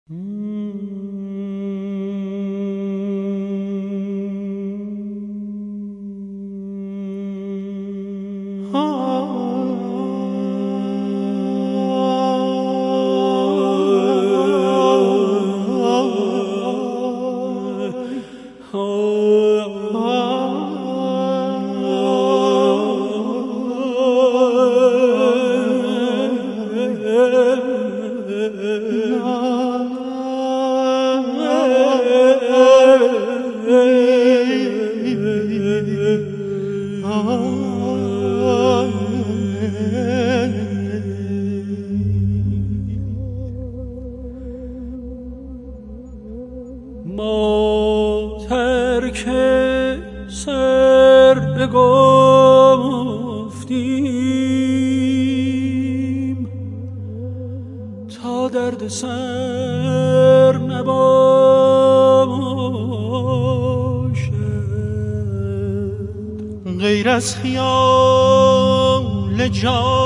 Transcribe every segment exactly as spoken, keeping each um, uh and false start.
ما ترک سر بگفتیم تا درد سر نباشد، غیر از خیال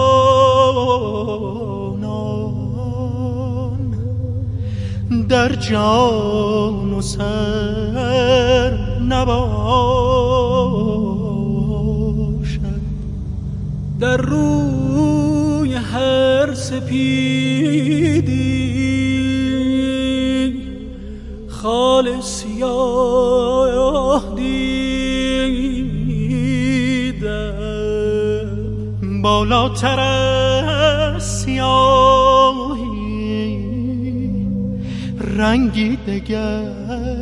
جانان در جان و سر نباشد. در روی هر سپیدی خال سیاه دیدم، بالاتر از سیاهی رنگی دگر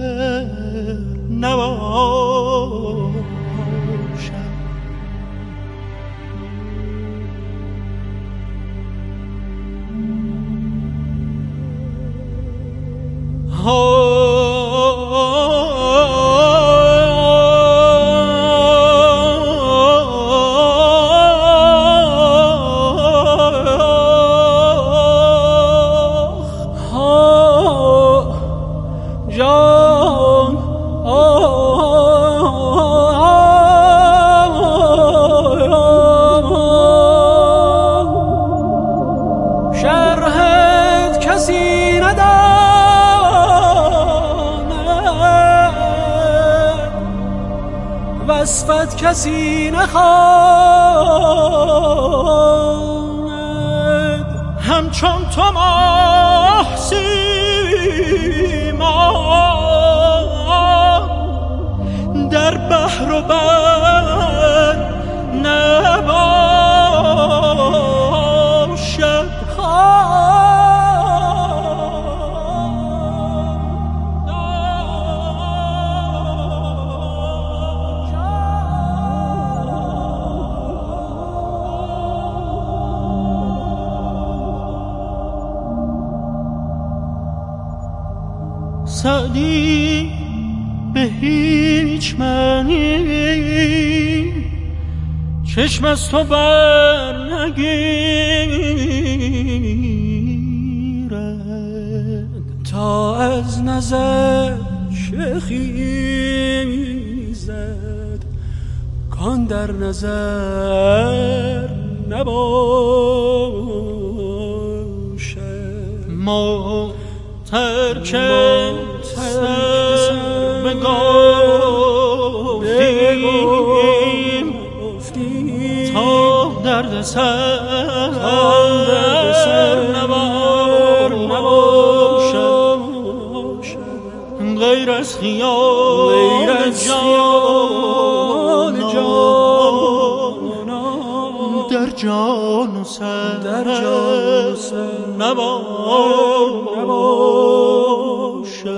نباشد. شرحت کسی نداند، وصفت کسی نخواند، همچون تو ماه سیماب در بحر و بر نباشد. سعدی به هیچ معنی چشم از تو بر نگیرد، تا از نظر شخیزد کان در نظر نباشد. ما ترک سر بگفتیم تا درد سر نباشد، غیر از خیال جان در جان و سر نباشد.